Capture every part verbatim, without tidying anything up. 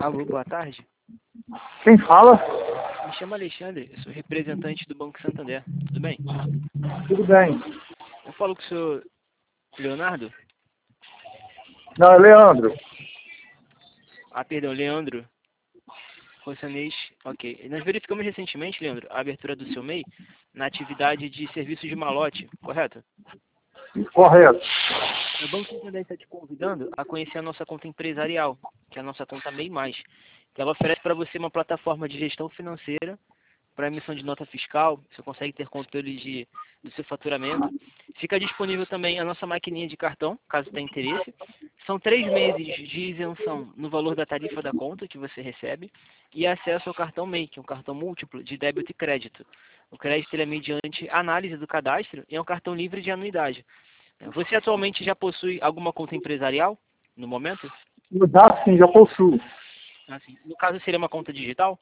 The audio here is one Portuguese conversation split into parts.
Alô, boa tarde. Quem fala? Me chamo Alexandre, eu sou representante do Banco Santander. Tudo bem? Tudo bem. Eu falo com o senhor Leonardo? Não, é Leandro. Ah, perdão, Leandro Rossanês. Ok. Nós verificamos recentemente, Leandro, a abertura do seu M E I na atividade de serviços de malote, correto? Correto. O Banco Santander está te convidando a conhecer a nossa conta empresarial, que é a nossa conta M E I mais, que ela oferece para você uma plataforma de gestão financeira para emissão de nota fiscal, você consegue ter controle de, do seu faturamento. Fica disponível também a nossa maquininha de cartão, caso tenha interesse. São três meses de isenção no valor da tarifa da conta que você recebe e acesso ao cartão M E I, que é um cartão múltiplo de débito e crédito. O crédito ele é mediante análise do cadastro e é um cartão livre de anuidade. Você atualmente já possui alguma conta empresarial no momento? Já sim, já possuo. Assim, no caso seria uma conta digital?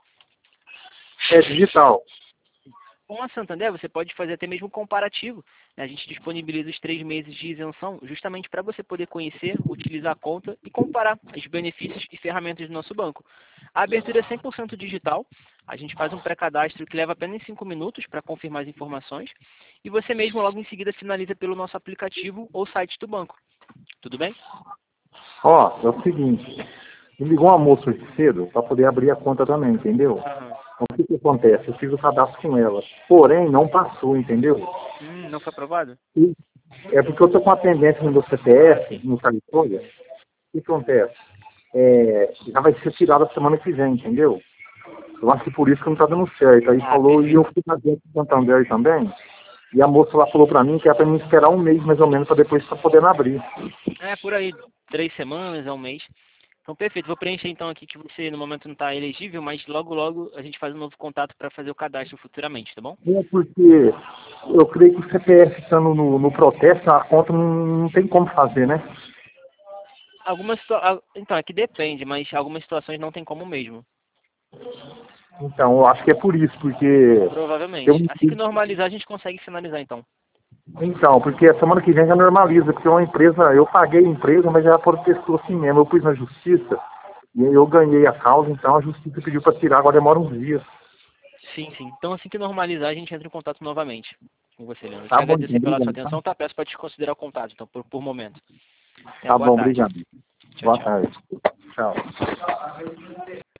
É digital. Com a Santander, você pode fazer até mesmo um comparativo, né? A gente disponibiliza os três meses de isenção justamente para você poder conhecer, utilizar a conta e comparar os benefícios e ferramentas do nosso banco. A abertura é cem por cento digital. A gente faz um pré-cadastro que leva apenas cinco minutos para confirmar as informações e você mesmo logo em seguida finaliza pelo nosso aplicativo ou site do banco. Tudo bem? Ó, é o seguinte. Me ligou uma moça hoje cedo para poder abrir a conta também, entendeu? Aham. O que que acontece? Eu fiz o cadastro com ela. Porém, não passou, entendeu? Hum, não foi aprovado? E é porque eu estou com a pendência no meu C P F, no California. O que acontece? É, já vai ser tirado a semana que vem, entendeu? Eu acho que por isso que não está dando certo. Aí Ah, falou, e eu perfeito. fui na dentro do Santander também. E a moça lá falou para mim que era para mim esperar um mês mais ou menos para depois estar podendo abrir. É, por aí, três semanas a um mês. Então, perfeito. Vou preencher então aqui que você no momento não está elegível, mas logo, logo a gente faz um novo contato para fazer o cadastro futuramente, tá bom? É porque eu creio que o C P F estando no, no protesto, a conta não, não tem como fazer, né? Algumas situa- Então, é que depende, mas algumas situações não tem como mesmo. Então, eu acho que é por isso, porque eu Provavelmente. Assim que normalizar, a gente consegue finalizar então. então, porque a semana que vem já normaliza, porque é uma empresa, eu paguei a empresa, mas já protestou assim mesmo. Eu pus na justiça e aí eu ganhei a causa, então a justiça pediu para tirar, agora demora uns dias. Sim, sim. Então, assim que normalizar, a gente entra em contato novamente com você, Leandro. Te Tá bom, então, agradecer pela sua obrigado. Tá, atenção, tá? Peço para te considerar o contato, então, por, por momento. Tenha tá boa bom, tarde. obrigado. Tchau, Boa tchau. tarde. Tchau.